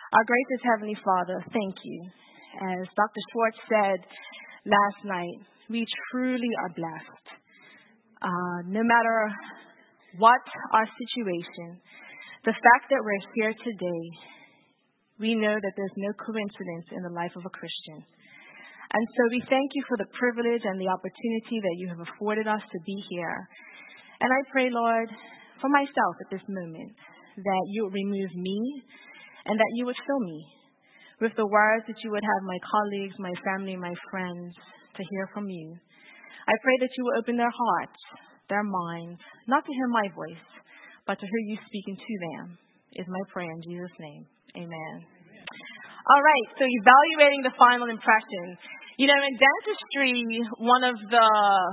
Our gracious Heavenly Father, thank you. As Dr. Schwartz said last night, we truly are blessed. No matter what our situation, the fact that we're here today, we know that there's no coincidence in the life of a Christian. And so we thank you for the privilege and the opportunity that you have afforded us to be here. And I pray, Lord, for myself at this moment, that you would remove me and that you would fill me with the words that you would have my colleagues, my family, my friends to hear from you. I pray that you will open their hearts, their minds, not to hear my voice, but to hear you speaking to them, is my prayer in Jesus' name. Amen. All right, so evaluating the final impression. You know, in dentistry, one of the,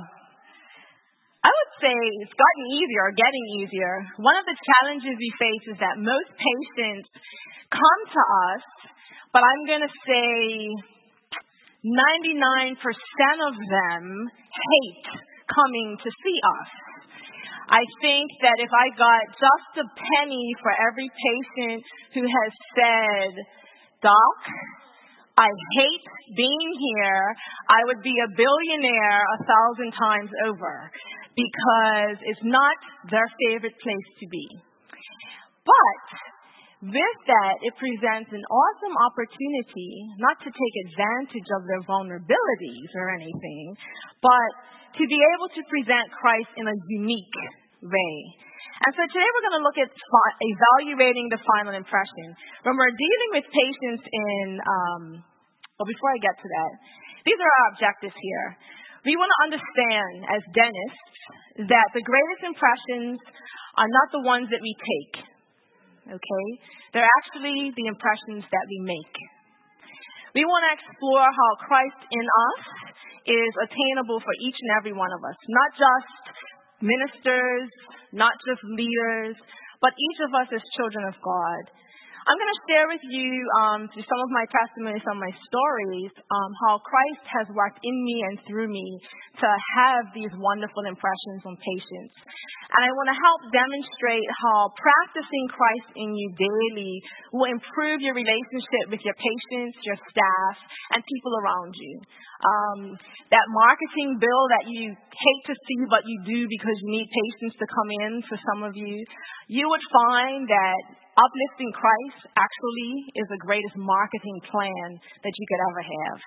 I would say it's gotten easier or getting easier. One of the challenges we face is that most patients come to us, but I'm going to say 99% of them hate coming to see us. I think that if I got just a penny for every patient who has said, Doc, I hate being here, I would be a billionaire 1,000 times over because it's not their favorite place to be. But with that, it presents an awesome opportunity not to take advantage of their vulnerabilities or anything, but to be able to present Christ in a unique way. And so today we're going to look at evaluating the final impression. When we're dealing with patients before I get to that, these are our objectives here. We want to understand as dentists that the greatest impressions are not the ones that we take, okay? They're actually the impressions that we make. We want to explore how Christ in us is attainable for each and every one of us, not just ministers, not just leaders, but each of us as children of God. I'm going to share with you through some of my testimonies, some of my stories, how Christ has worked in me and through me to have these wonderful impressions on patients. And I want to help demonstrate how practicing Christ in you daily will improve your relationship with your patients, your staff, and people around you. That marketing bill that you hate to see, but you do because you need patients to come in for some of you, you would find that uplifting Christ actually is the greatest marketing plan that you could ever have.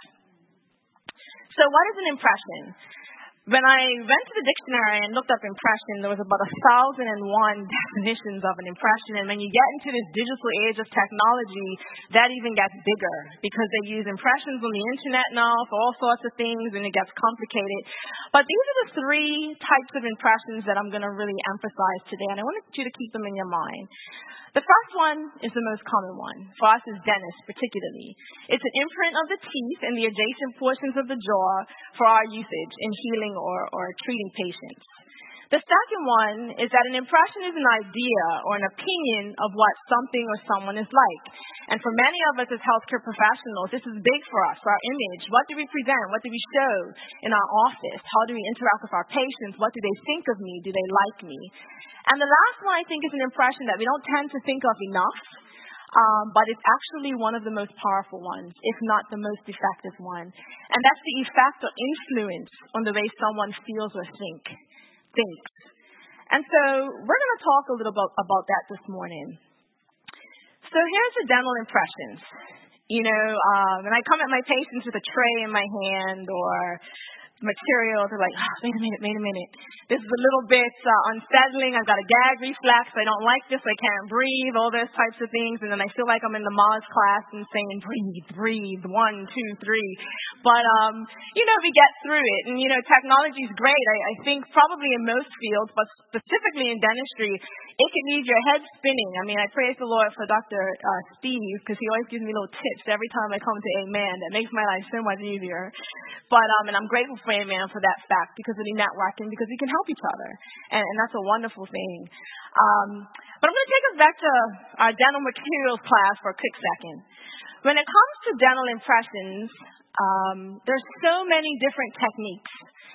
So what is an impression? When I went to the dictionary and looked up impression, there was about 1,001 definitions of an impression. And when you get into this digital age of technology, that even gets bigger because they use impressions on the internet now for all sorts of things, and it gets complicated. But these are the three types of impressions that I'm going to really emphasize today, and I want you to keep them in your mind. The first one is the most common one, for us as dentists particularly. It's an imprint of the teeth and the adjacent portions of the jaw for our usage in healing or treating patients. The second one is that an impression is an idea or an opinion of what something or someone is like. And for many of us as healthcare professionals, this is big for us, for our image. What do we present? What do we show in our office? How do we interact with our patients? What do they think of me? Do they like me? And the last one, I think, is an impression that we don't tend to think of enough, but it's actually one of the most powerful ones, if not the most effective one. And that's the effect or influence on the way someone feels or thinks. And so we're going to talk a little bit about that this morning. So here's the dental impressions. You know, when I come at my patients with a tray in my hand or material, they're like, wait a minute. This is a little bit unsettling. I've got a gag reflex. I don't like this. I can't breathe, all those types of things. And then I feel like I'm in the Moz class and saying, breathe, 1, 2, 3. But, we get through it. And, technology is great. I think probably in most fields, but specifically in dentistry, it can leave your head spinning. I mean, I praise the Lord for Dr. Steve because he always gives me little tips every time I come to Amen. That makes my life so much easier. But and I'm grateful for Amen for that fact because of the networking, because we can help each other. And that's a wonderful thing. But I'm going to take us back to our dental materials class for a quick second. When it comes to dental impressions, there's so many different techniques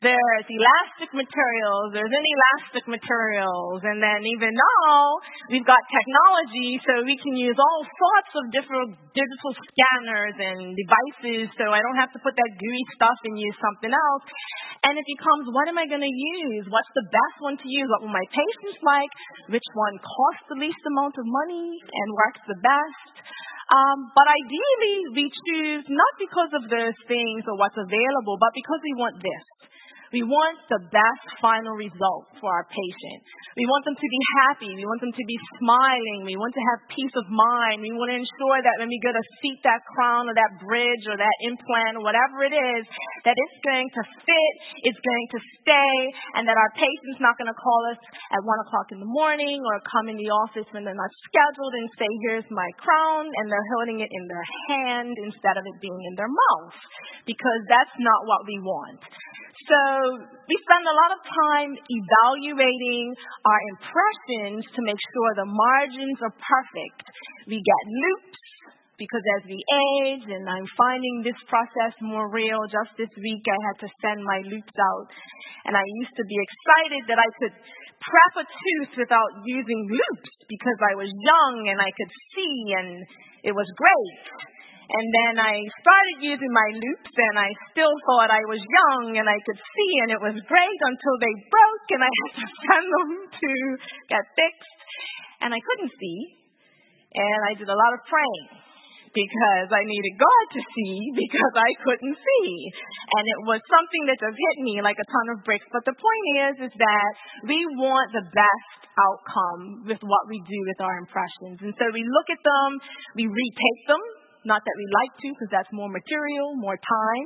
There's elastic materials, there's inelastic materials, and then even now we've got technology, so we can use all sorts of different digital scanners and devices, so I don't have to put that gooey stuff and use something else. And it becomes, what am I going to use? What's the best one to use? What will my patients like? Which one costs the least amount of money and works the best? But ideally, we choose not because of those things or what's available, but because we want this. We want the best final result for our patient. We want them to be happy. We want them to be smiling. We want to have peace of mind. We want to ensure that when we go to seat that crown or that bridge or that implant or whatever it is, that it's going to fit, it's going to stay, and that our patient's not going to call us at 1 o'clock in the morning or come in the office when they're not scheduled and say, here's my crown, and they're holding it in their hand instead of it being in their mouth, because that's not what we want. So we spend a lot of time evaluating our impressions to make sure the margins are perfect. We get loops because as we age, and I'm finding this process more real. Just this week I had to send my loops out. And I used to be excited that I could prep a tooth without using loops because I was young and I could see and it was great. And then I started using my loops, and I still thought I was young, and I could see, and it was great until they broke, and I had to send them to get fixed. And I couldn't see, and I did a lot of praying because I needed God to see because I couldn't see. And it was something that just hit me like a ton of bricks. But the point is that we want the best outcome with what we do with our impressions. And so we look at them, we retake them. Not that we like to, because that's more material, more time.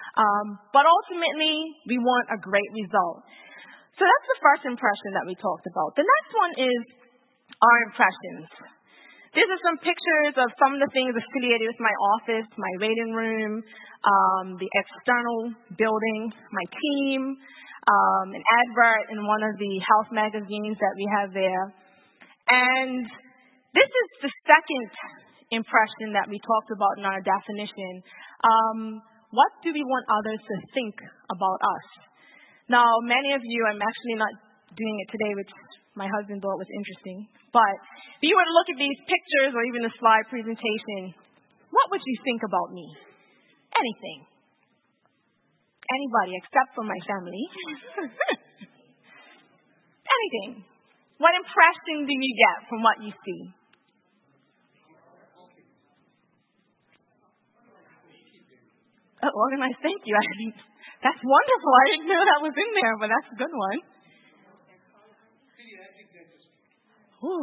But ultimately, we want a great result. So that's the first impression that we talked about. The next one is our impressions. These are some pictures of some of the things affiliated with my office, my waiting room, the external building, my team, an advert in one of the health magazines that we have there. And this is the second impression that we talked about in our definition. What do we want others to think about us? Now, many of you, I'm actually not doing it today, which my husband thought was interesting, but if you were to look at these pictures or even the slide presentation, what would you think about me? Anything. Anybody except for my family. Anything. What impression do you get from what you see? Organized, thank you. That's wonderful. I didn't know that was in there, but that's a good one. Ooh.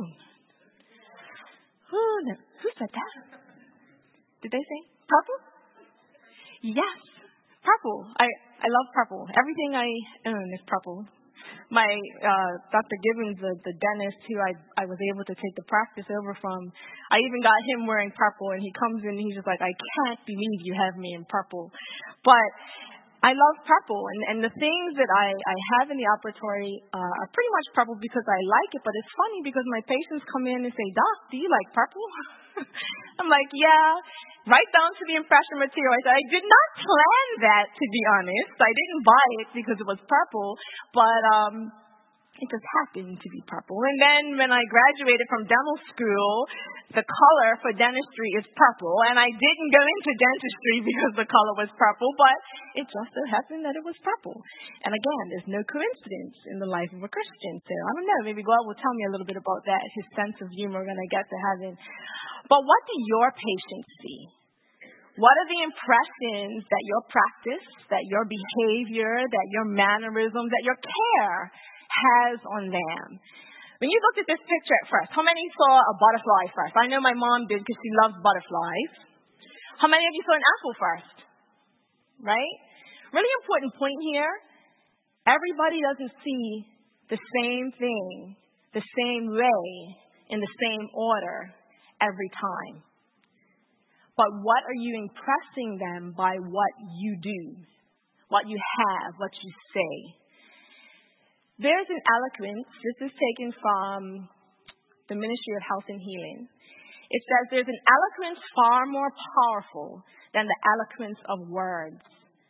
Who said that? Did they say purple? Yes, purple. I love purple. Everything I own is purple. My Dr. Gibbons, the dentist who I was able to take the practice over from, I even got him wearing purple, and he comes in and he's just like, I can't believe you have me in purple. But I love purple, and the things that I have in the operatory are pretty much purple because I like it, but it's funny because my patients come in and say, Doc, do you like purple? I'm like, yeah, right down to the impression material. I said, I did not plan that, to be honest. I didn't buy it because it was purple, but it just happened to be purple. And then when I graduated from dental school, the color for dentistry is purple. And I didn't go into dentistry because the color was purple, but it just so happened that it was purple. And again, there's no coincidence in the life of a Christian. So I don't know, maybe God will tell me a little bit about that, his sense of humor when I get to heaven. But what do your patients see? What are the impressions that your practice, that your behavior, that your mannerisms, that your care has on them? When you looked at this picture at first, how many saw a butterfly first? I know my mom did because she loves butterflies. How many of you saw an apple first? Right? Really important point here. Everybody doesn't see the same thing, the same way, in the same order every time. But what are you impressing them by what you do, what you have, what you say? There's an eloquence. This is taken from the Ministry of Health and Healing. It says there's an eloquence far more powerful than the eloquence of words.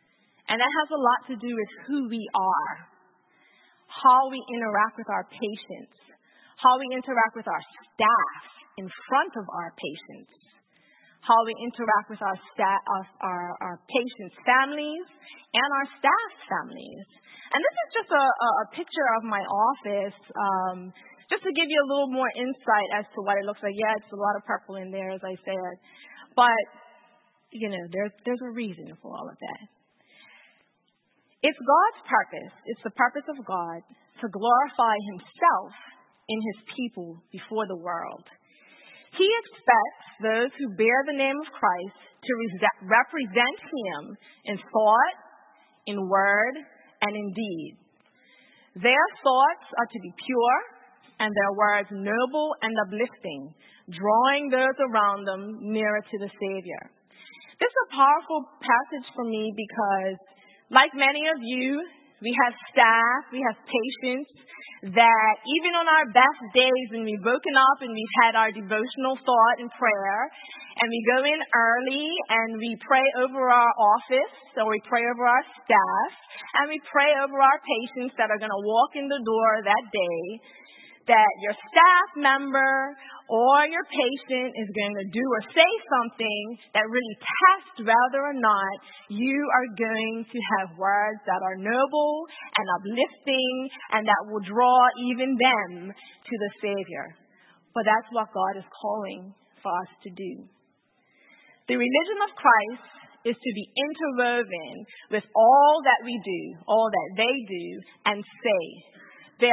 And that has a lot to do with who we are, how we interact with our patients, how we interact with our staff in front of our patients, how we interact with our patients' families and our staff's families. And this is just a picture of my office, just to give you a little more insight as to what it looks like. Yeah, it's a lot of purple in there, as I said. But, there's a reason for all of that. It's God's purpose. It's the purpose of God to glorify himself in his people before the world. He expects those who bear the name of Christ to represent him in thought, in word, and in deed. Their thoughts are to be pure, and their words noble and uplifting, drawing those around them nearer to the Savior. This is a powerful passage for me because, like many of you, we have staff, we have patients that even on our best days when we've woken up and we've had our devotional thought and prayer, and we go in early and we pray over our office, or we pray over our staff, and we pray over our patients that are going to walk in the door that day, that your staff member or your patient is going to do or say something that really tests whether or not you are going to have words that are noble and uplifting and that will draw even them to the Savior. But that's what God is calling for us to do. The religion of Christ is to be interwoven with all that we do, all that they do and say. Their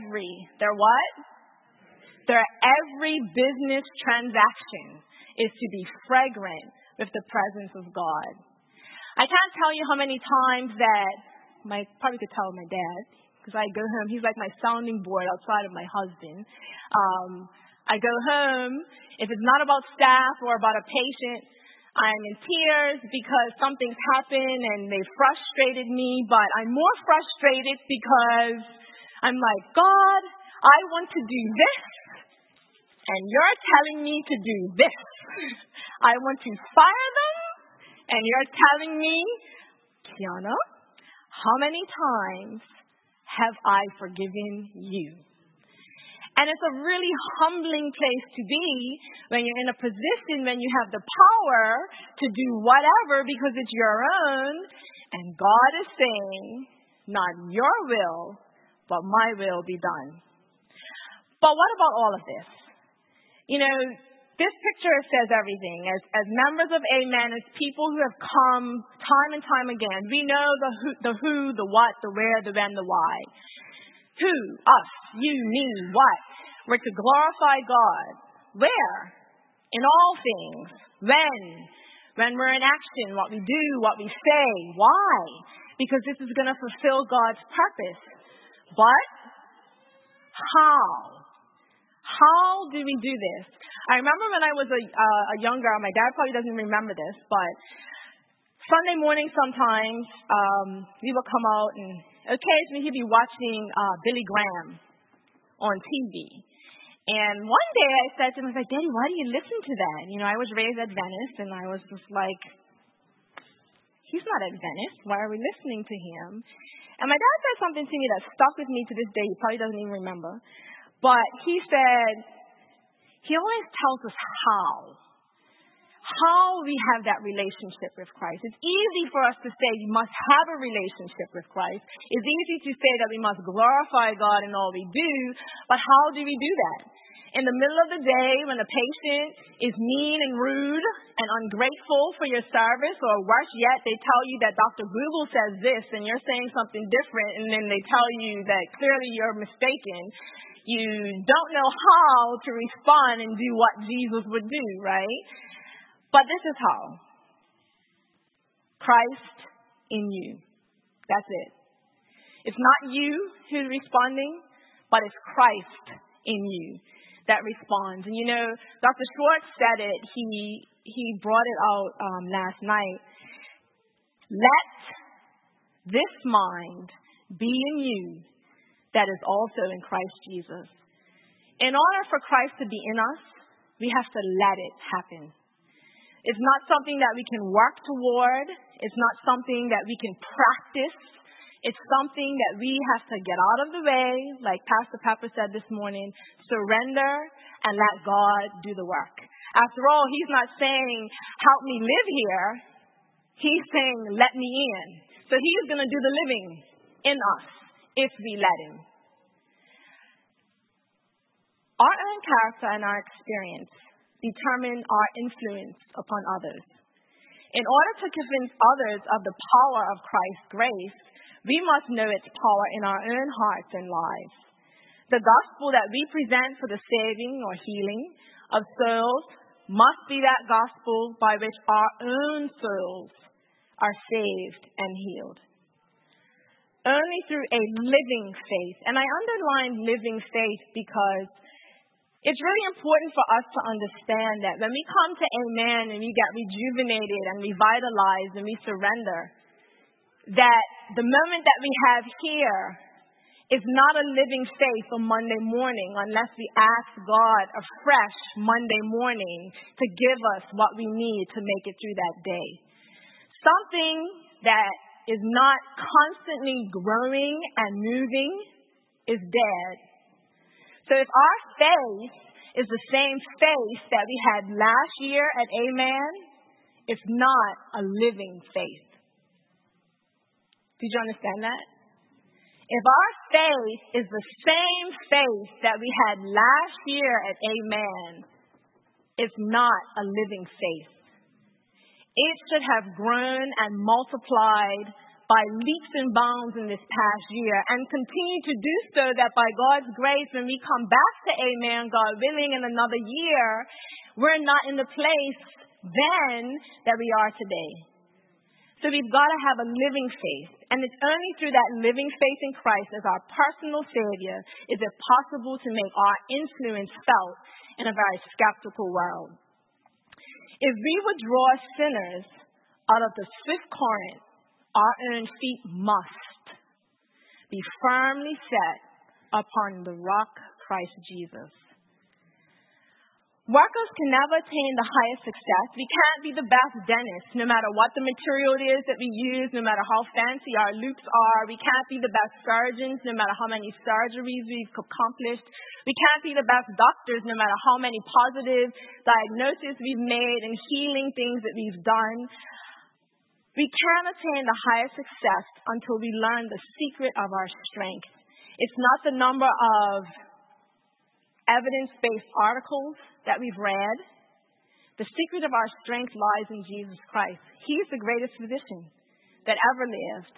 every business transaction is to be fragrant with the presence of God. I can't tell you how many times that, probably could tell my dad, because I go home, he's like my sounding board outside of my husband. I go home, if it's not about staff or about a patient, I'm in tears because something's happened and they frustrated me, but I'm more frustrated because I'm like, God, I want to do this, and you're telling me to do this. I want to fire them, and you're telling me, Kiana, how many times have I forgiven you? And it's a really humbling place to be when you're in a position when you have the power to do whatever because it's your own, and God is saying, not your will, but my will be done. But what about all of this? This picture says everything. As members of Amen, as people who have come time and time again, we know the who, the what, the where, the when, the why. Who, us, you, me, what? We're to glorify God. Where? In all things. When we're in action, what we do, what we say. Why? Because this is going to fulfill God's purpose. But how? How do we do this? I remember when I was a young girl, my dad probably doesn't remember this, but Sunday morning sometimes we would come out and occasionally he'd be watching Billy Graham on TV. And one day I said to him, I was like, Daddy, why do you listen to that? I was raised Adventist, and I was just like, he's not Adventist. Why are we listening to him? And my dad said something to me that stuck with me to this day. He probably doesn't even remember. But he said, he always tells us how we have that relationship with Christ. It's easy for us to say you must have a relationship with Christ. It's easy to say that we must glorify God in all we do, but how do we do that? In the middle of the day when a patient is mean and rude and ungrateful for your service, or worse yet, they tell you that Dr. Google says this and you're saying something different, and then they tell you that clearly you're mistaken. You don't know how to respond and do what Jesus would do, right? But this is how. Christ in you. That's it. It's not you who's responding, but it's Christ in you that responds. And Dr. Schwartz said it. He brought it out last night. Let this mind be in you that is also in Christ Jesus. In order for Christ to be in us, we have to let it happen. It's not something that we can work toward. It's not something that we can practice. It's something that we have to get out of the way, like Pastor Pepper said this morning, surrender and let God do the work. After all, he's not saying, help me live here. He's saying, let me in. So he's going to do the living in us if we let him. Our own character and our experience determine our influence upon others. In order to convince others of the power of Christ's grace, we must know its power in our own hearts and lives. The gospel that we present for the saving or healing of souls must be that gospel by which our own souls are saved and healed. Only through a living faith, and I underline living faith because it's really important for us to understand that when we come to Amen and we get rejuvenated and revitalized and we surrender, that the moment that we have here is not a living faith on Monday morning unless we ask God afresh Monday morning to give us what we need to make it through that day. Something that is not constantly growing and moving is dead. So if our faith is the same faith that we had last year at Amen, it's not a living faith. Did you understand that? If our faith is the same faith that we had last year at Amen, it's not a living faith. It should have grown and multiplied by leaps and bounds in this past year and continue to do so, that by God's grace, when we come back to Amen, God willing, in another year, we're not in the place then that we are today. So we've got to have a living faith. And it's only through that living faith in Christ as our personal Savior is it possible to make our influence felt in a very skeptical world. If we would draw sinners out of the swift current, our own feet must be firmly set upon the rock, Christ Jesus. Workers can never attain the highest success. We can't be the best dentist, no matter what the material it is that we use, no matter how fancy our loupes are. We can't be the best surgeons, no matter how many surgeries we've accomplished. We can't be the best doctors, no matter how many positive diagnoses we've made and healing things that we've done. We can't attain the highest success until we learn the secret of our strength. It's not the number of evidence-based articles that we've read. The secret of our strength lies in Jesus Christ. He's the greatest physician that ever lived.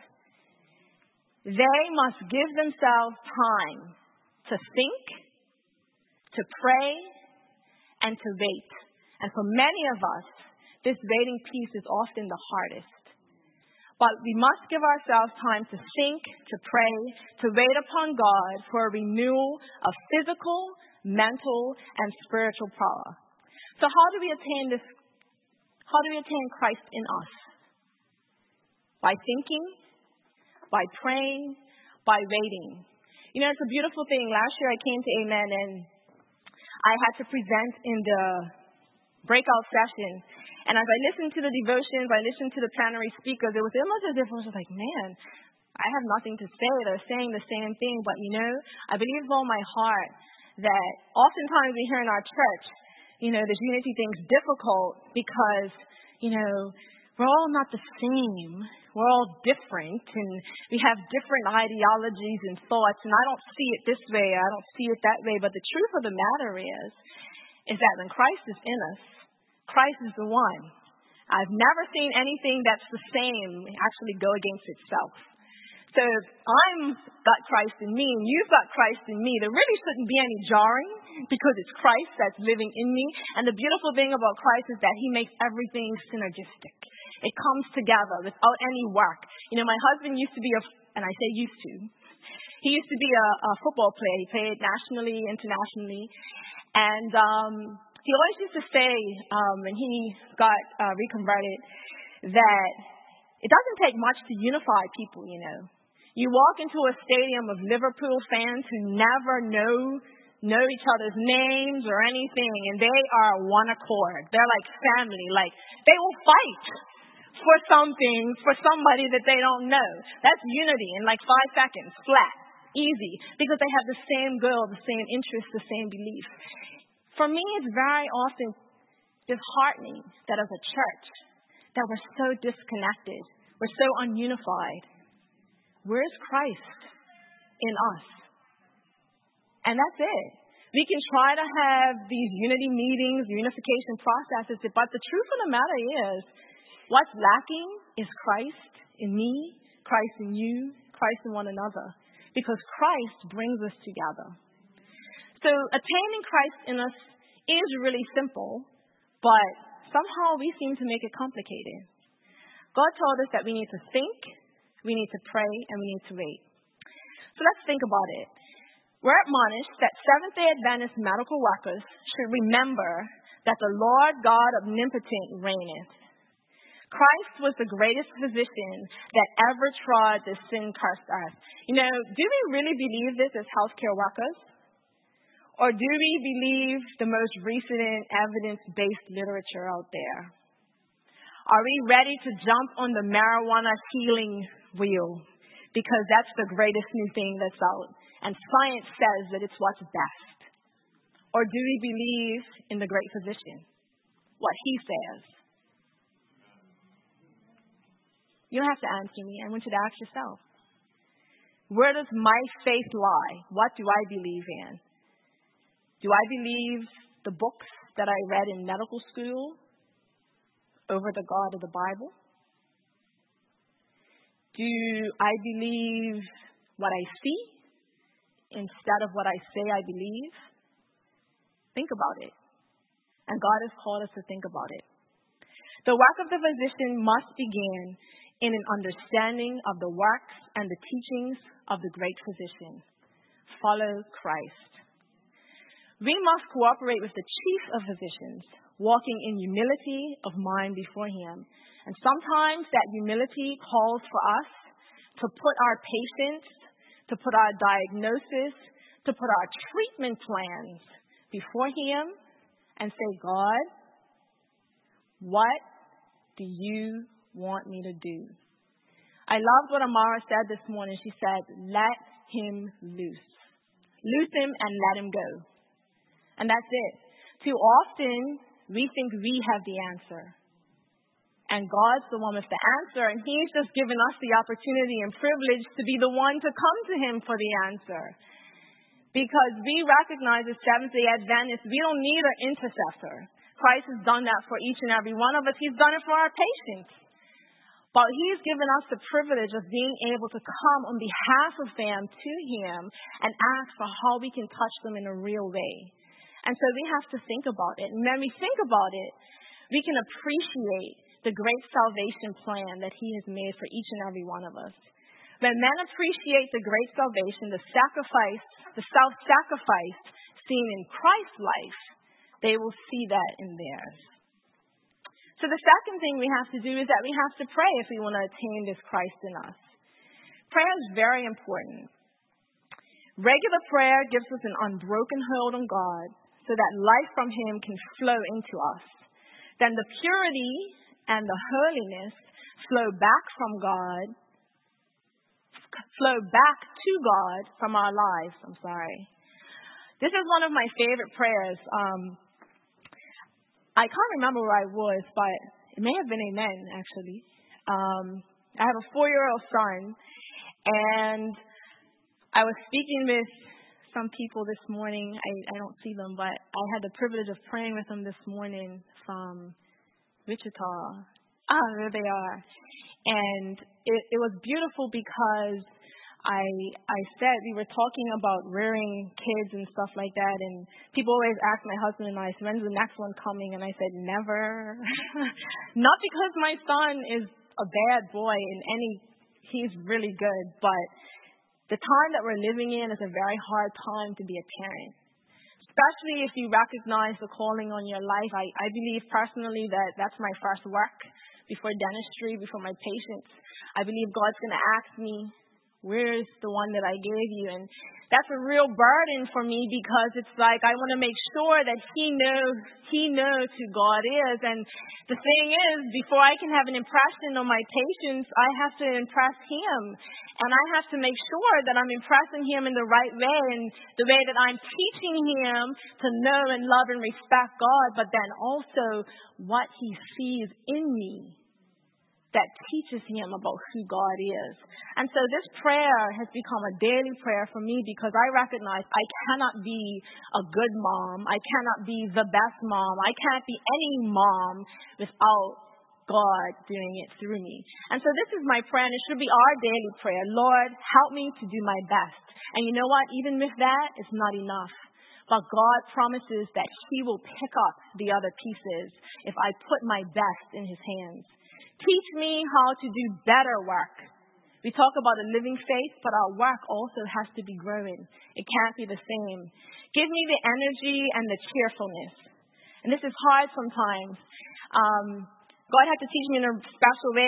They must give themselves time to think, to pray, and to wait. And for many of us, this waiting piece is often the hardest. But we must give ourselves time to think, to pray, to wait upon God for a renewal of physical, mental, and spiritual power. So how do we attain this? How do we attain Christ in us? By thinking, by praying, by waiting. You know, it's a beautiful thing. Last year I came to Amen and I had to present in the breakout session. And as I listened to the devotions, I listened to the plenary speakers, it was almost as if I was just like, man, I have nothing to say. They're saying the same thing. But, you know, I believe with all my heart that oftentimes we hear in our church, you know, this unity thing's difficult because, you know, we're all not the same. We're all different, and we have different ideologies and thoughts, and I don't see it this way, I don't see it that way. But the truth of the matter is that when Christ is in us, Christ is the one. I've never seen anything that's the same actually go against itself. So if I'm got Christ in me and you've got Christ in me, there really shouldn't be any jarring because it's Christ that's living in me. And the beautiful thing about Christ is that he makes everything synergistic. It comes together without any work. You know, my husband used to be and I say used to, he used to be a football player. He played nationally, internationally. And he always used to say, when he got reconverted, that it doesn't take much to unify people, you know. You walk into a stadium of Liverpool fans who never know know each other's names or anything, and they are one accord. They're like family. Like, they will fight for something, for somebody that they don't know. That's unity in like 5 seconds, flat, easy, because they have the same goal, the same interests, the same beliefs. For me, it's very often disheartening that as a church, that we're so disconnected, we're so ununified. Where's Christ in us? And that's it. We can try to have these unity meetings, unification processes, but the truth of the matter is, what's lacking is Christ in me, Christ in you, Christ in one another. Because Christ brings us together. So attaining Christ in us is really simple, but somehow we seem to make it complicated. God told us that we need to think, we need to pray, and we need to wait. So let's think about it. We're admonished that Seventh-day Adventist medical workers should remember that the Lord God omnipotent reigneth. Christ was the greatest physician that ever trod this sin-cursed earth. You know, do we really believe this as healthcare workers? Or do we believe the most recent evidence-based literature out there? Are we ready to jump on the marijuana healing wheel? Because that's the greatest new thing that's out. And science says that it's what's best. Or do we believe in the great physician? What he says? You don't have to answer me. I want you to ask yourself. Where does my faith lie? What do I believe in? Do I believe the books that I read in medical school over the God of the Bible? Do I believe what I see instead of what I say I believe? Think about it. And God has called us to think about it. The work of the physician must begin in an understanding of the works and the teachings of the great physician. Follow Christ. We must cooperate with the chief of physicians, walking in humility of mind before him. And sometimes that humility calls for us to put our patients, to put our diagnosis, to put our treatment plans before him and say, God, what do you want me to do? I loved what Amara said this morning. She said, let him loose. Loose him and let him go. And that's it. Too often, we think we have the answer. And God's the one with the answer, and he's just given us the opportunity and privilege to be the one to come to him for the answer. Because we recognize as Seventh-day Adventists, we don't need an intercessor. Christ has done that for each and every one of us. He's done it for our patients. But he's given us the privilege of being able to come on behalf of them to him and ask for how we can touch them in a real way. And so we have to think about it. And when we think about it, we can appreciate the great salvation plan that he has made for each and every one of us. When men appreciate the great salvation, the sacrifice, the self-sacrifice seen in Christ's life, they will see that in theirs. So the second thing we have to do is that we have to pray if we want to attain this Christ in us. Prayer is very important. Regular prayer gives us an unbroken hold on God so that life from him can flow into us. Then the purity and the holiness flow back to God from our lives. This is one of my favorite prayers. I can't remember where I was, but it may have been amen, actually. I have a 4-year-old son, and I was speaking with some people this morning. I don't see them, but I had the privilege of praying with them this morning from Wichita. There they are. And it was beautiful because I said we were talking about rearing kids and stuff like that, and people always ask my husband and I, so when's the next one coming? And I said, never. Not because my son is a bad boy he's really good, but the time that we're living in is a very hard time to be a parent. Especially if you recognize the calling on your life. I believe personally that that's my first work before dentistry, before my patients. I believe God's going to ask me, where's the one that I gave you? And that's a real burden for me because it's like I want to make sure that he knows who God is. And the thing is, before I can have an impression on my patients, I have to impress him. And I have to make sure that I'm impressing him in the right way, and the way that I'm teaching him to know and love and respect God, but then also what he sees in me that teaches him about who God is. And so this prayer has become a daily prayer for me because I recognize I cannot be a good mom. I cannot be the best mom. I can't be any mom without God doing it through me. And so this is my prayer, and it should be our daily prayer. Lord, help me to do my best. And you know what? Even with that, it's not enough. But God promises that he will pick up the other pieces if I put my best in his hands. Teach me how to do better work. We talk about a living faith, but our work also has to be growing. It can't be the same. Give me the energy and the cheerfulness. And this is hard sometimes. God had to teach me in a special way.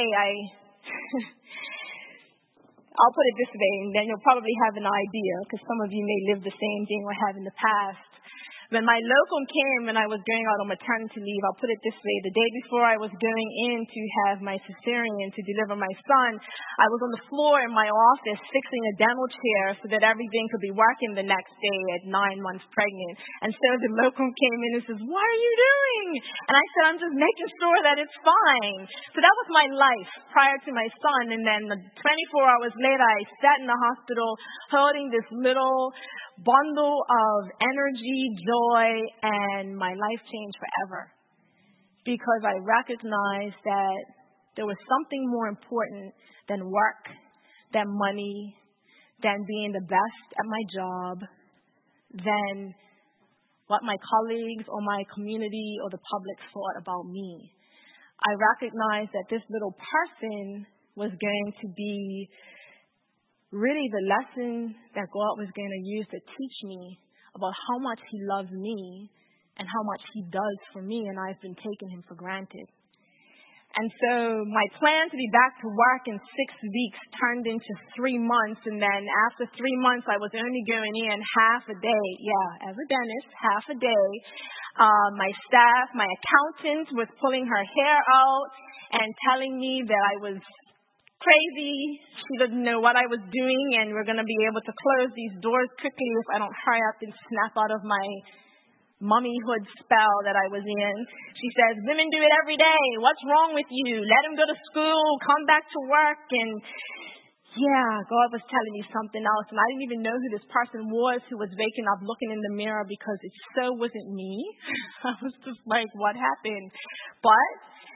I'll put it this way, and then you'll probably have an idea, because some of you may live the same thing or have in the past. When my locum came and I was going out on maternity leave, I'll put it this way, the day before I was going in to have my cesarean to deliver my son, I was on the floor in my office fixing a dental chair so that everything could be working the next day at 9 months pregnant. And so the locum came in and says, "What are you doing?" And I said, "I'm just making sure that it's fine." So that was my life prior to my son. And then 24 hours later, I sat in the hospital holding this little bundle of energy, joy, and my life changed forever. Because I recognized that there was something more important than work, than money, than being the best at my job, than what my colleagues or my community or the public thought about me. I recognized that this little person was going to be really the lesson that God was going to use to teach me about how much he loves me and how much he does for me, and I've been taking him for granted. And so my plan to be back to work in 6 weeks turned into 3 months, and then after 3 months I was only going in half a day. Yeah, as a dentist, half a day. My staff, my accountant was pulling her hair out and telling me that I was crazy. She didn't know what I was doing, and we're going to be able to close these doors quickly if I don't hurry up and snap out of my mummyhood spell that I was in. She says, "Women do it every day. What's wrong with you? Let them go to school, come back to work." And yeah, God was telling me something else, and I didn't even know who this person was who was waking up looking in the mirror, because it so wasn't me. I was just like, what happened? But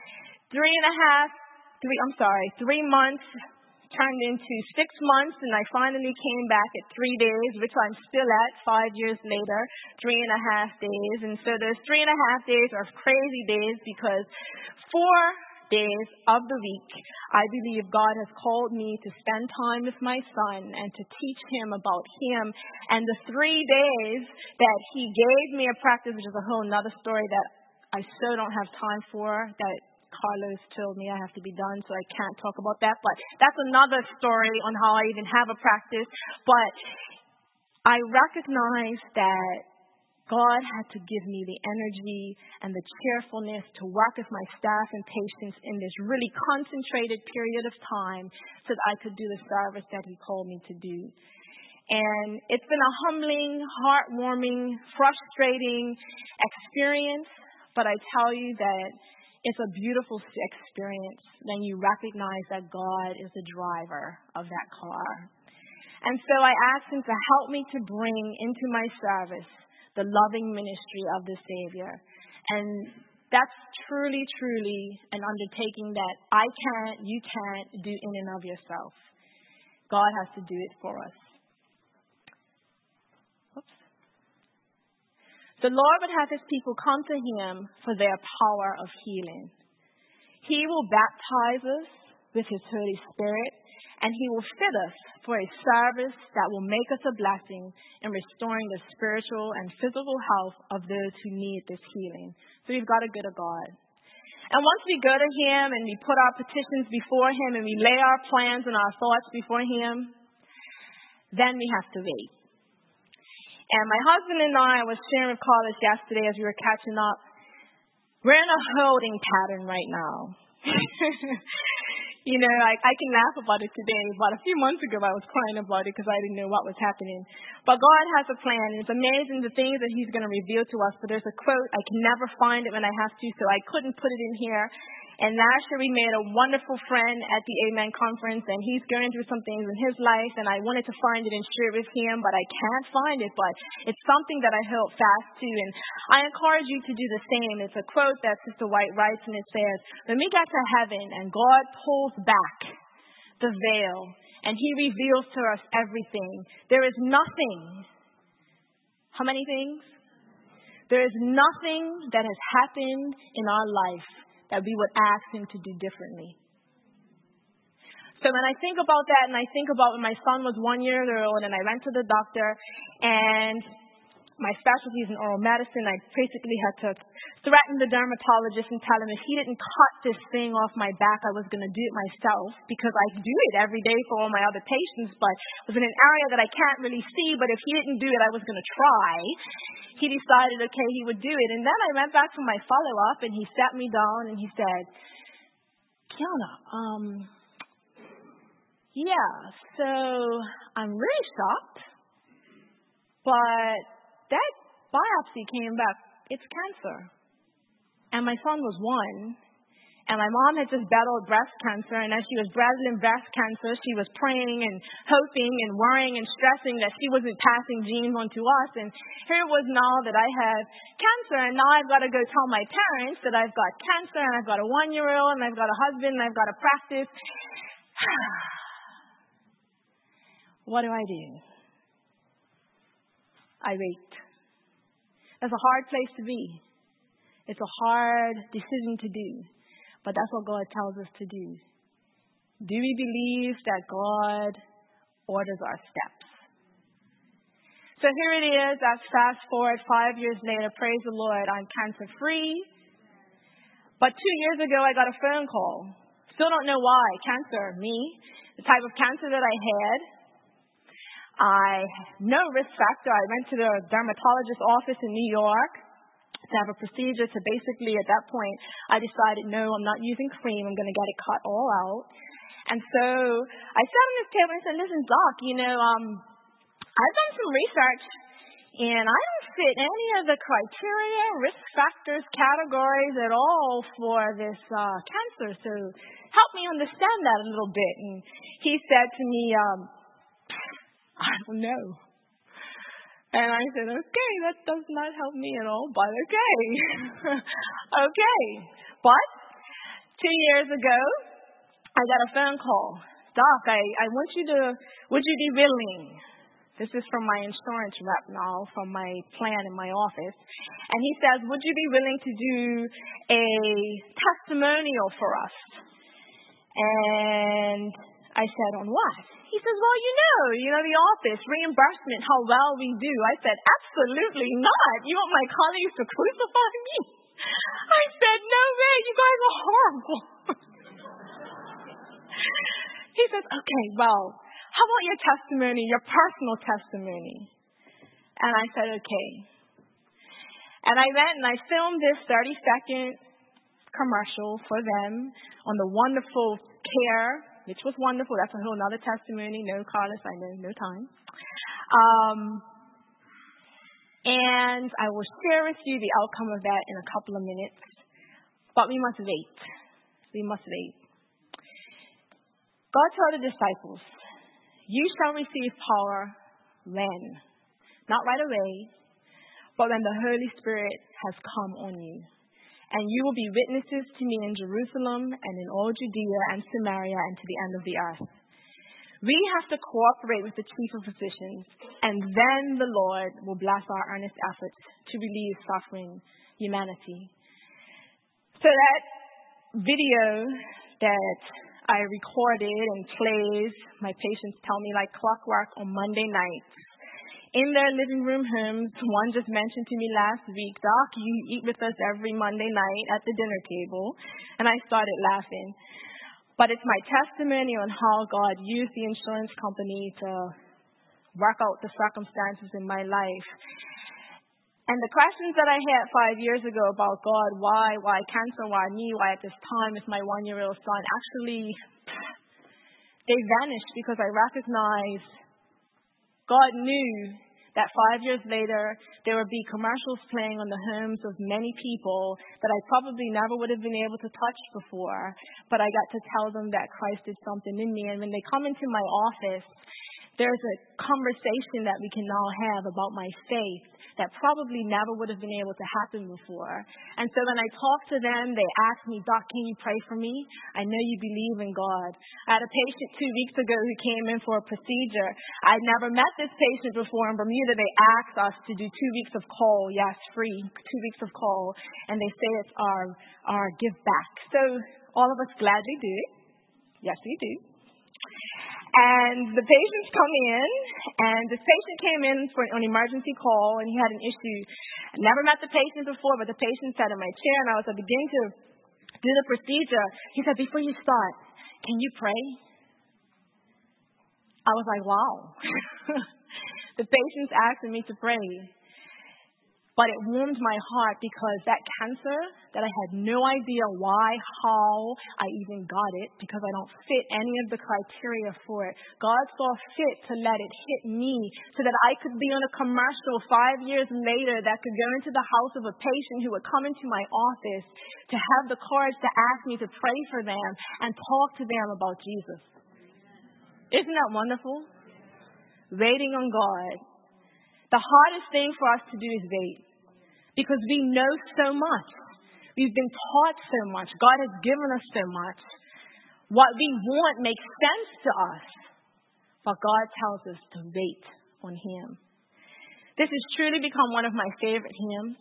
3 months turned into 6 months, and I finally came back at 3 days, which I'm still at 5 years later, 3.5 days. And so those 3.5 days are crazy days, because 4 days of the week, I believe God has called me to spend time with my son and to teach him about him. And the 3 days that he gave me a practice, which is a whole nother story that I so don't have time for, that Carlos told me I have to be done, so I can't talk about that. But that's another story on how I even have a practice. But I recognize that God had to give me the energy and the cheerfulness to work with my staff and patients in this really concentrated period of time so that I could do the service that he called me to do. And it's been a humbling, heartwarming, frustrating experience, but I tell you that it's a beautiful experience when you recognize that God is the driver of that car. And so I asked him to help me to bring into my service the loving ministry of the Savior. And that's truly, truly an undertaking that I can't, you can't do in and of yourself. God has to do it for us. The Lord would have his people come to him for their power of healing. He will baptize us with his Holy Spirit, and he will fit us for a service that will make us a blessing in restoring the spiritual and physical health of those who need this healing. So we've got to go to God. And once we go to him and we put our petitions before him and we lay our plans and our thoughts before him, then we have to wait. And my husband and I was sharing with Carlos yesterday as we were catching up. We're in a holding pattern right now. I can laugh about it today, but a few months ago I was crying about it because I didn't know what was happening. But God has a plan, and it's amazing the things that He's going to reveal to us. But there's a quote, I can never find it when I have to, so I couldn't put it in here. And last year we made a wonderful friend at the Amen conference, and he's going through some things in his life, and I wanted to find it and share it with him, but I can't find it. But it's something that I held fast to, and I encourage you to do the same. It's a quote that Sister White writes, and it says, when we get to heaven and God pulls back the veil and He reveals to us everything, there is nothing. How many things? There is nothing that has happened in our life that we would ask Him to do differently. So when I think about that, and I think about when my son was 1 year old and I went to the doctor, and my specialty is in oral medicine, I basically had to threaten the dermatologist and tell him if he didn't cut this thing off my back, I was going to do it myself, because I do it every day for all my other patients, but it was in an area that I can't really see, but if he didn't do it, I was going to try. He decided, okay, he would do it. And then I went back for my follow-up, and he sat me down, and he said, Kiana, yeah, so I'm really shocked, but that biopsy came back, it's cancer. And my son was 1, and my mom had just battled breast cancer, and as she was battling breast cancer, she was praying and hoping and worrying and stressing that she wasn't passing genes on to us. And here it was now that I had cancer, and now I've got to go tell my parents that I've got cancer, and I've got a 1-year-old, and I've got a husband, and I've got to practice. What do? I wait. That's a hard place to be. It's a hard decision to do. But that's what God tells us to do. Do we believe that God orders our steps? So here it is. That's fast forward 5 years later. Praise the Lord. I'm cancer free. But 2 years ago, I got a phone call. Still don't know why. Cancer, me. The type of cancer that I had. No risk factor. I went to the dermatologist's office in New York to have a procedure to basically, at that point, I decided, no, I'm not using cream. I'm going to get it cut all out. And so I sat on this table and said, listen, Doc, I've done some research, and I don't fit any of the criteria, risk factors, categories at all for this cancer. So help me understand that a little bit. And he said to me, I don't know. And I said, okay, that does not help me at all, but okay. Okay. But 2 years ago, I got a phone call. Doc, I want you to, would you be willing? This is from my insurance rep now, from my plan in my office. And he says, would you be willing to do a testimonial for us? And I said, on what? He says, well, the office, reimbursement, how well we do. I said, absolutely not. You want my colleagues to crucify me? I said, no way, you guys are horrible. He says, okay, well, how about your testimony, your personal testimony? And I said, okay. And I went and I filmed this 30-second commercial for them on the wonderful care, which was wonderful. That's a whole other testimony. No, Carlos, I know, no time. And I will share with you the outcome of that in a couple of minutes. But we must wait. We must wait. God told the disciples, you shall receive power when? Not right away, but when the Holy Spirit has come on you. And you will be witnesses to me in Jerusalem and in all Judea and Samaria and to the end of the earth. We have to cooperate with the chief of physicians, and then the Lord will bless our earnest efforts to relieve suffering humanity. So that video that I recorded and plays, my patients tell me like clockwork on Monday nights. In their living room homes, one just mentioned to me last week, Doc, you eat with us every Monday night at the dinner table. And I started laughing. But it's my testimony on how God used the insurance company to work out the circumstances in my life. And the questions that I had 5 years ago about God, why cancer, why me, why at this time with my 1-year-old son, actually, they vanished because I recognized God knew that 5 years later, there would be commercials playing on the homes of many people that I probably never would have been able to touch before, but I got to tell them that Christ did something in me. And when they come into my office, there's a conversation that we can now have about my faith that probably never would have been able to happen before. And so when I talk to them, they ask me, Doc, can you pray for me? I know you believe in God. I had a patient 2 weeks ago who came in for a procedure. I'd never met this patient before in Bermuda. They asked us to do 2 weeks of call. Yes, free, 2 weeks of call. And they say it's our give back. So all of us gladly do it. Yes, we do. And the patients come in, and this patient came in for an emergency call, and he had an issue. I never met the patient before, but the patient sat in my chair, and I was beginning to do the procedure. He said, before you start, can you pray? I was like, wow. The patient's asking me to pray. But it warmed my heart because that cancer that I had no idea why, how I even got it, because I don't fit any of the criteria for it. God saw fit to let it hit me so that I could be on a commercial 5 years later that could go into the house of a patient who would come into my office to have the courage to ask me to pray for them and talk to them about Jesus. Isn't that wonderful? Waiting on God. The hardest thing for us to do is wait. Because we know so much. We've been taught so much. God has given us so much. What we want makes sense to us. But God tells us to wait on Him. This has truly become one of my favorite hymns.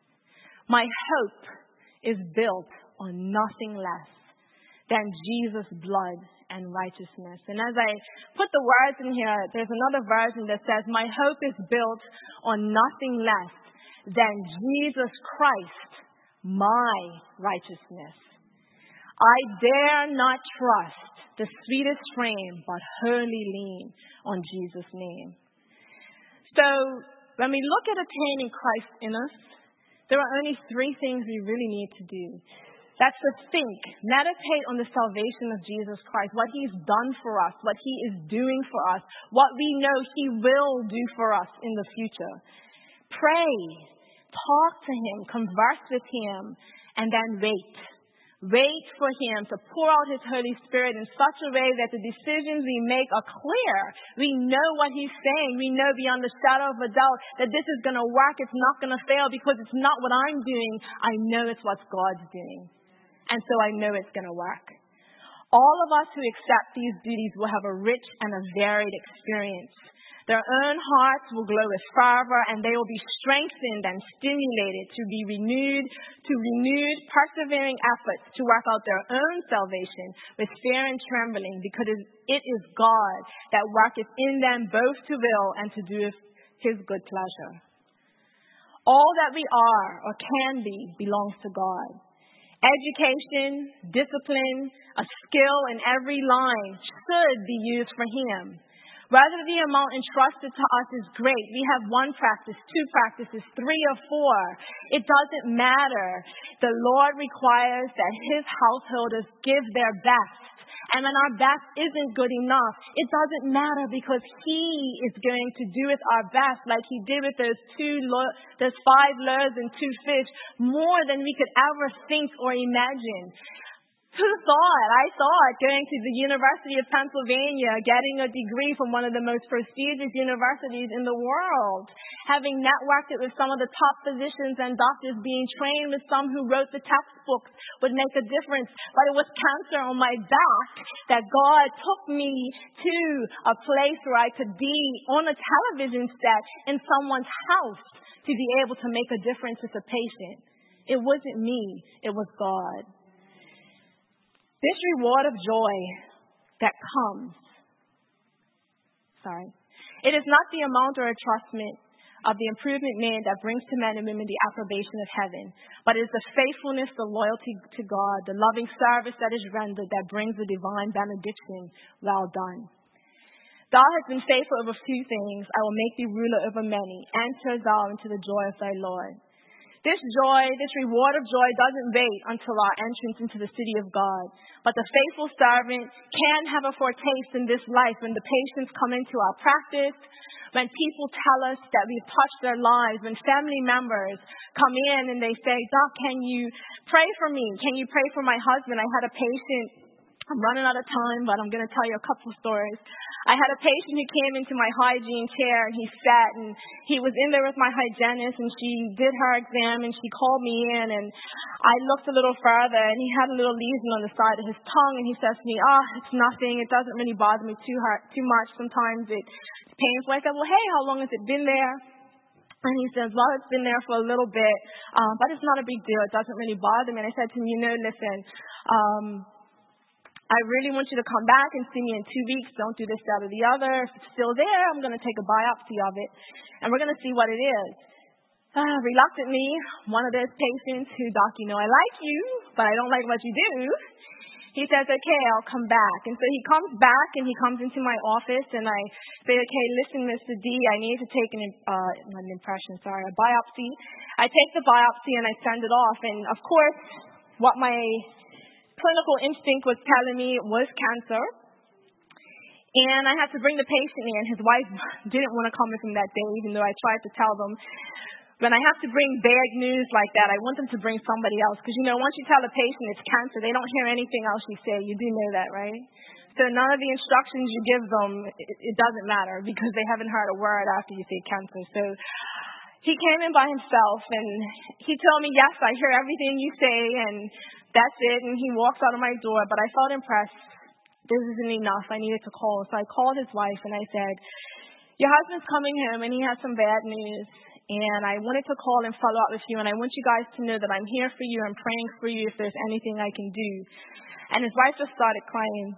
My hope is built on nothing less than Jesus' blood and righteousness. And as I put the words in here, there's another version that says, my hope is built on nothing less than Jesus Christ, my righteousness. I dare not trust the sweetest frame, but wholly lean on Jesus' name. So, when we look at attaining Christ in us, there are only 3 things we really need to do. That's to think, meditate on the salvation of Jesus Christ, what He's done for us, what He is doing for us, what we know He will do for us in the future. Pray. Talk to Him, converse with Him, and then wait. Wait for Him to pour out His Holy Spirit in such a way that the decisions we make are clear. We know what He's saying. We know beyond the shadow of a doubt that this is going to work. It's not going to fail because it's not what I'm doing. I know it's what God's doing. And so I know it's going to work. All of us who accept these duties will have a rich and a varied experience. Their own hearts will glow with fervor, and they will be strengthened and stimulated to renewed, persevering efforts to work out their own salvation with fear and trembling, because it is God that worketh in them both to will and to do His good pleasure. All that we are or can be belongs to God. Education, discipline, a skill in every line should be used for Him. Whether the amount entrusted to us is great, we have 1 practice, 2 practices, 3 or 4. It doesn't matter. The Lord requires that His householders give their best. And when our best isn't good enough, it doesn't matter because He is going to do with our best like He did with those 5 loaves and 2 fish, more than we could ever think or imagine. Who thought? I thought going to the University of Pennsylvania, getting a degree from one of the most prestigious universities in the world, having networked it with some of the top physicians and doctors, being trained with some who wrote the textbooks would make a difference. But it was cancer on my back that God took me to a place where I could be on a television set in someone's house to be able to make a difference with a patient. It wasn't me. It was God. This reward of joy that comes, it is not the amount or entrustment of the improvement made that brings to men and women the approbation of heaven, but it is the faithfulness, the loyalty to God, the loving service that is rendered that brings the divine benediction, well done. Thou hast been faithful over few things. I will make thee ruler over many. Enter thou into the joy of thy Lord. This joy, this reward of joy doesn't wait until our entrance into the city of God. But the faithful servant can have a foretaste in this life when the patients come into our practice, when people tell us that we've touched their lives, when family members come in and they say, Doc, can you pray for me? Can you pray for my husband? I had a patient. I'm running out of time, but I'm going to tell you a couple of stories. I had a patient who came into my hygiene chair, and he sat, and he was in there with my hygienist, and she did her exam, and she called me in, and I looked a little further, and he had a little lesion on the side of his tongue, and he says to me, it's nothing. It doesn't really bother me too much. Sometimes it's painful. I said, well, hey, how long has it been there? And he says, well, it's been there for a little bit, but it's not a big deal. It doesn't really bother me. And I said to him, listen, I really want you to come back and see me in 2 weeks. Don't do this, that, or the other. If it's still there, I'm going to take a biopsy of it, and we're going to see what it is. Reluctantly, one of those patients who, Doc, I like you, but I don't like what you do. He says, okay, I'll come back. And so he comes back, and he comes into my office, and I say, okay, listen, Mr. D, I need to take a biopsy. I take the biopsy, and I send it off. And, of course, what my clinical instinct was telling me was cancer. And I had to bring the patient in. His wife didn't want to come with him that day, even though I tried to tell them. When I have to bring bad news like that, I want them to bring somebody else. Because, once you tell a patient it's cancer, they don't hear anything else you say. You do know that, right? So none of the instructions you give them, it doesn't matter because they haven't heard a word after you say cancer. So he came in by himself, and he told me, yes, I hear everything you say, and that's it. And he walks out of my door, but I felt impressed. This isn't enough. I needed to call. So I called his wife, and I said, your husband's coming home, and he has some bad news. And I wanted to call and follow up with you, and I want you guys to know that I'm here for you. I'm praying for you if there's anything I can do. And his wife just started crying.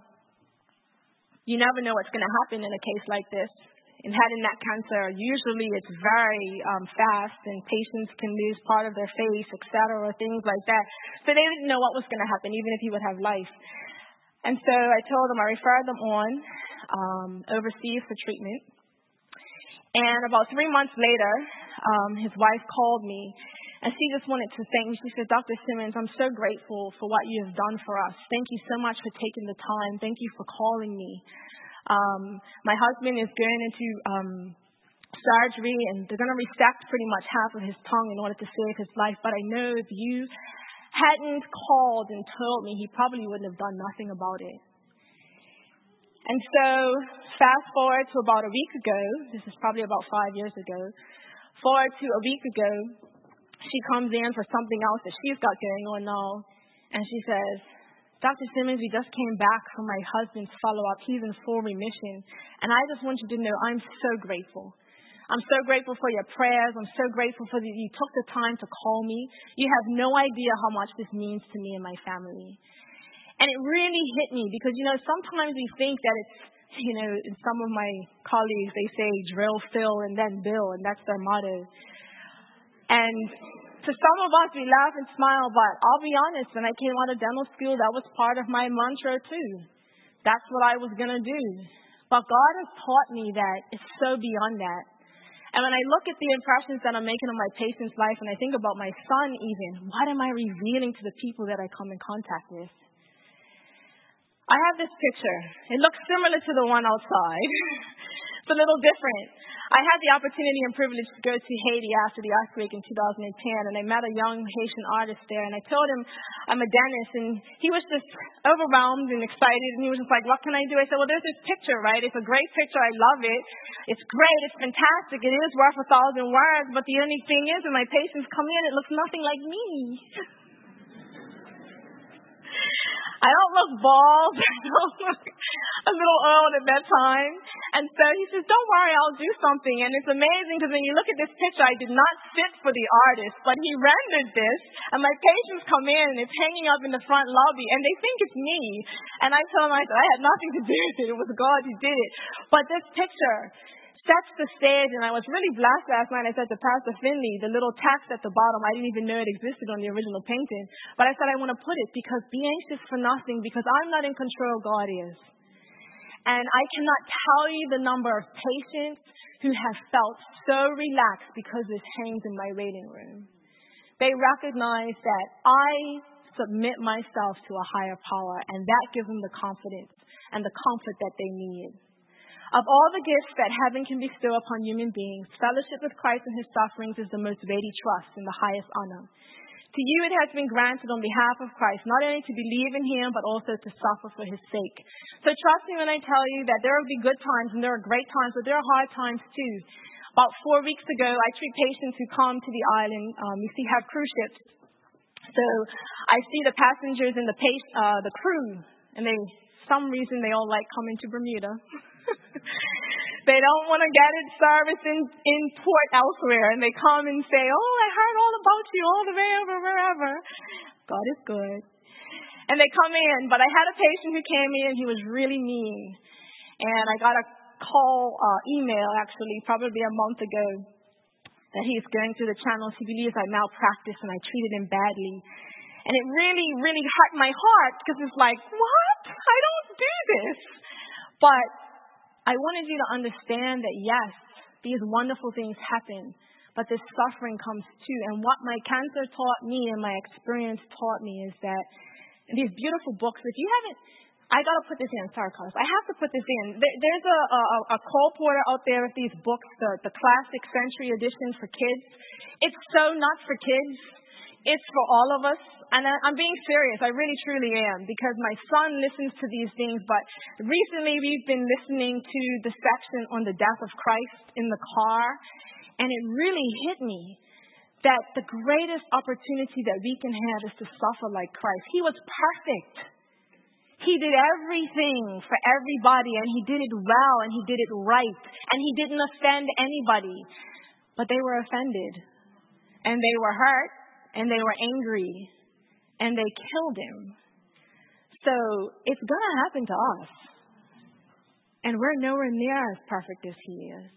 You never know what's going to happen in a case like this. In having that cancer, usually it's very fast, and patients can lose part of their face, etc., or things like that. So they didn't know what was going to happen, even if he would have life. And so I told them, I referred them on overseas for treatment. And about 3 months later, his wife called me, and she just wanted to thank me. She said, Dr. Simmons, I'm so grateful for what you have done for us. Thank you so much for taking the time. Thank you for calling me. My husband is going into surgery, and they're going to resect pretty much half of his tongue in order to save his life. But I know if you hadn't called and told me, he probably wouldn't have done nothing about it. And so fast forward to about a week ago, this is probably about 5 years ago, forward to a week ago, she comes in for something else that she's got going on now, and she says, Dr. Simmons, we just came back from my husband's follow-up. He's in full remission, and I just want you to know I'm so grateful. I'm so grateful for your prayers. I'm so grateful for that you took the time to call me. You have no idea how much this means to me and my family. And it really hit me because, sometimes we think that it's, in some of my colleagues, they say drill, fill, and then bill, and that's their motto. And to some of us, we laugh and smile, but I'll be honest, when I came out of dental school, that was part of my mantra too. That's what I was going to do. But God has taught me that it's so beyond that. And when I look at the impressions that I'm making on my patient's life, and I think about my son even, what am I revealing to the people that I come in contact with? I have this picture. It looks similar to the one outside. It's a little different. I had the opportunity and privilege to go to Haiti after the earthquake in 2010, and I met a young Haitian artist there, and I told him I'm a dentist, and he was just overwhelmed and excited, and he was just like, what can I do? I said, well, there's this picture, right? It's a great picture. I love it. It's great. It's fantastic. It is worth 1,000 words, but the only thing is when my patients come in, it looks nothing like me. I don't look bald. I don't look a little old at that time. And so he says, don't worry, I'll do something. And it's amazing because when you look at this picture, I did not sit for the artist, but he rendered this. And my patients come in, and it's hanging up in the front lobby, and they think it's me. And I tell them, I had nothing to do with it. It was God who did it. But this picture sets the stage, and I was really blessed last night. I said to Pastor Finley, the little text at the bottom, I didn't even know it existed on the original painting. But I said I want to put it because be anxious for nothing, because I'm not in control, God is. And I cannot tell you the number of patients who have felt so relaxed because this hangs in my waiting room. They recognize that I submit myself to a higher power, and that gives them the confidence and the comfort that they need. Of all the gifts that heaven can bestow upon human beings, fellowship with Christ and his sufferings is the most weighty trust and the highest honor. To you it has been granted on behalf of Christ, not only to believe in him, but also to suffer for his sake. So trust me when I tell you that there will be good times and there are great times, but there are hard times too. About 4 weeks ago, I treat patients who come to the island. We have cruise ships. So I see the passengers and the crew, and some reason they all like coming to Bermuda. They don't want to get it service in port elsewhere, and they come and say, "Oh, I heard all about you all the way over wherever." God is good. And they come in, but I had a patient who came in, he was really mean. And I got a email actually, probably a month ago, that he's going through the channels. He believes I malpracticed and I treated him badly. And it really, really hurt my heart because it's like, what? I don't do this. But I wanted you to understand that, yes, these wonderful things happen, but this suffering comes too. And what my cancer taught me and my experience taught me is that in these beautiful books, if you haven't, I got to put this in. Sorry, Carlos. I have to put this in. There's a Cole Porter out there with these books, the classic century edition for kids. It's so not for kids. It's for all of us. And I'm being serious. I really, truly am. Because my son listens to these things. But recently we've been listening to the section on the death of Christ in the car. And it really hit me that the greatest opportunity that we can have is to suffer like Christ. He was perfect. He did everything for everybody. And he did it well. And he did it right. And he didn't offend anybody. But they were offended. And they were hurt. And they were angry. And they killed him. So it's going to happen to us. And we're nowhere near as perfect as he is.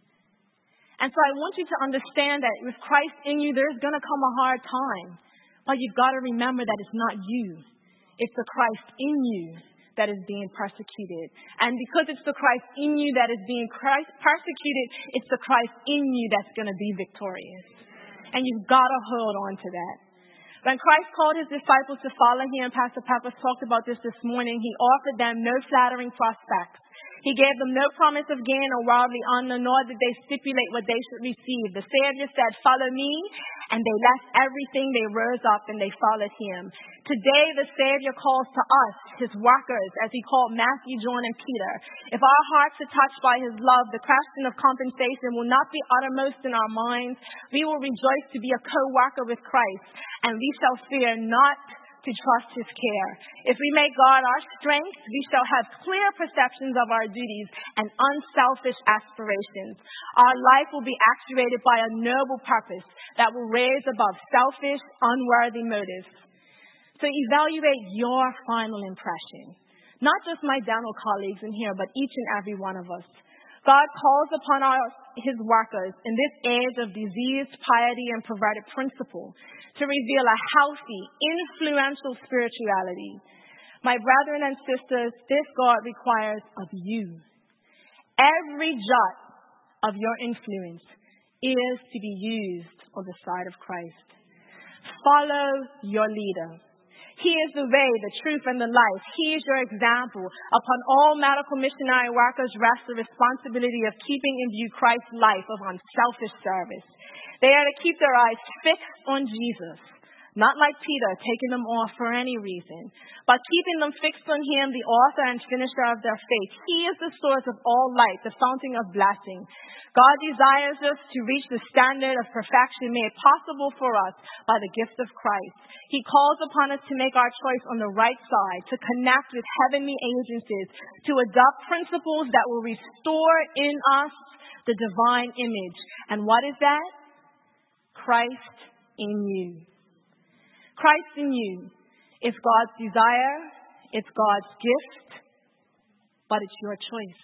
And so I want you to understand that with Christ in you, there's going to come a hard time. But you've got to remember that it's not you. It's the Christ in you that is being persecuted. And because it's the Christ in you that is being persecuted, it's the Christ in you that's going to be victorious. And you've got to hold on to that. When Christ called his disciples to follow him, Pastor Peppers talked about this morning, he offered them no flattering prospects. He gave them no promise of gain or worldly honor, nor did they stipulate what they should receive. The Savior said, "Follow me," and they left everything, they rose up, and they followed him. Today, the Savior calls to us, his workers, as he called Matthew, John, and Peter. If our hearts are touched by his love, the question of compensation will not be uttermost in our minds. We will rejoice to be a co-worker with Christ, and we shall fear not to trust his care. If we make God our strength, we shall have clear perceptions of our duties and unselfish aspirations. Our life will be actuated by a noble purpose that will raise above selfish, unworthy motives. So evaluate your final impression. Not just my dental colleagues in here, but each and every one of us. God calls upon his workers in this age of diseased piety and perverted principle to reveal a healthy, influential spirituality. My brethren and sisters, this God requires of you. Every jot of your influence is to be used on the side of Christ. Follow your leader. He is the way, the truth, and the life. He is your example. Upon all medical missionary workers rests the responsibility of keeping in view Christ's life of unselfish service. They are to keep their eyes fixed on Jesus, not like Peter, taking them off for any reason, but keeping them fixed on him, the author and finisher of their faith. He is the source of all light, the fountain of blessing. God desires us to reach the standard of perfection made possible for us by the gift of Christ. He calls upon us to make our choice on the right side, to connect with heavenly agencies, to adopt principles that will restore in us the divine image. And what is that? Christ in you. Christ in you is God's desire, it's God's gift, but it's your choice.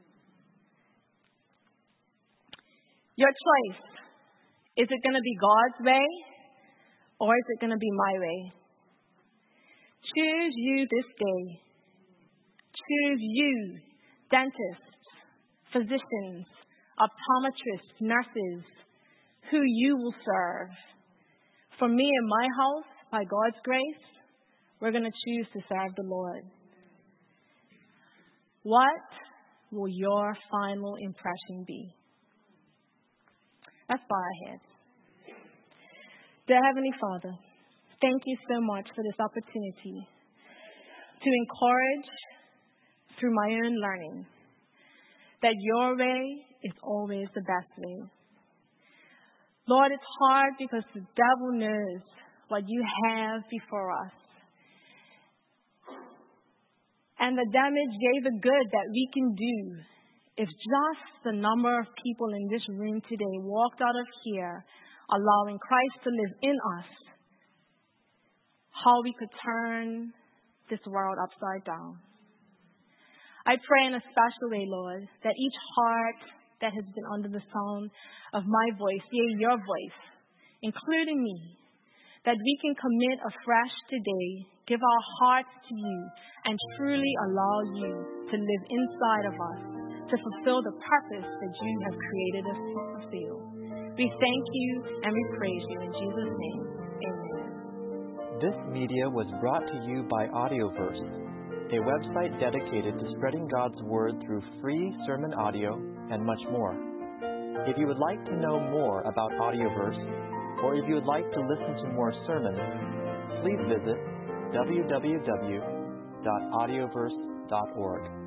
Your choice. Is it going to be God's way or is it going to be my way? Choose you this day. Choose you dentists, physicians, optometrists, nurses, who you will serve. For me and my house, by God's grace, we're going to choose to serve the Lord. What will your final impression be? Let's bow our heads. Dear Heavenly Father, thank you so much for this opportunity to encourage through my own learning that your way is always the best way. Lord, it's hard because the devil knows what you have before us. And the damage, yea, the good that we can do if just the number of people in this room today walked out of here allowing Christ to live in us, how we could turn this world upside down. I pray in a special way, Lord, that each heart that has been under the sound of my voice, yea, your voice, including me, that we can commit afresh today, give our hearts to you, and truly allow you to live inside of us to fulfill the purpose that you have created us to fulfill. We thank you and we praise you in Jesus' name. Amen. This media was brought to you by Audioverse, a website dedicated to spreading God's Word through free sermon audio and much more. If you would like to know more about Audioverse, or if you would like to listen to more sermons, please visit www.audioverse.org.